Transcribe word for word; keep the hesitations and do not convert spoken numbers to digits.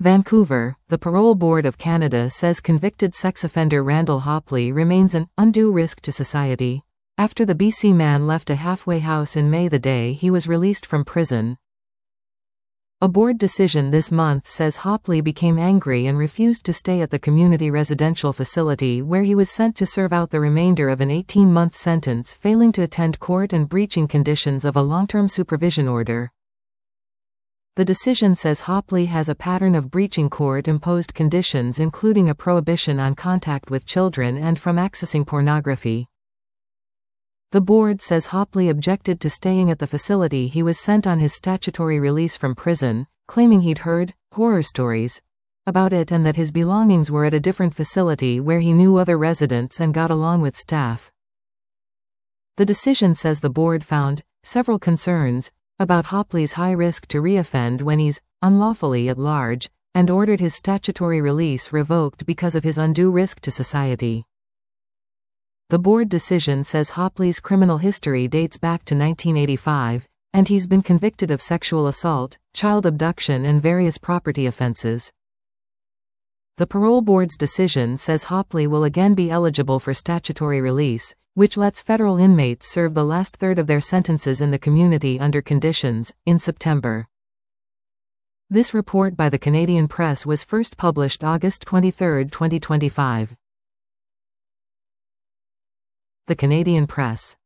Vancouver, the Parole Board of Canada says convicted sex offender Randall Hopley remains an undue risk to society after the B C man left a halfway house in May the day he was released from prison. A board decision this month says Hopley became angry and refused to stay at the community residential facility where he was sent to serve out the remainder of an eighteen-month sentence, failing to attend court and breaching conditions of a long-term supervision order. The decision says Hopley has a pattern of breaching court-imposed conditions, including a prohibition on contact with children and from accessing pornography. The board says Hopley objected to staying at the facility he was sent on his statutory release from prison, claiming he'd heard horror stories about it and that his belongings were at a different facility where he knew other residents and got along with staff. The decision says the board found several concerns about Hopley's high risk to reoffend when he's unlawfully at large, and ordered his statutory release revoked because of his undue risk to society. The board decision says Hopley's criminal history dates back to nineteen eighty-five, and he's been convicted of sexual assault, child abduction and various property offenses. The parole board's decision says Hopley will again be eligible for statutory release, which lets federal inmates serve the last third of their sentences in the community under conditions, in September. This report by the Canadian Press was first published August twenty-third, twenty twenty-five. The Canadian Press.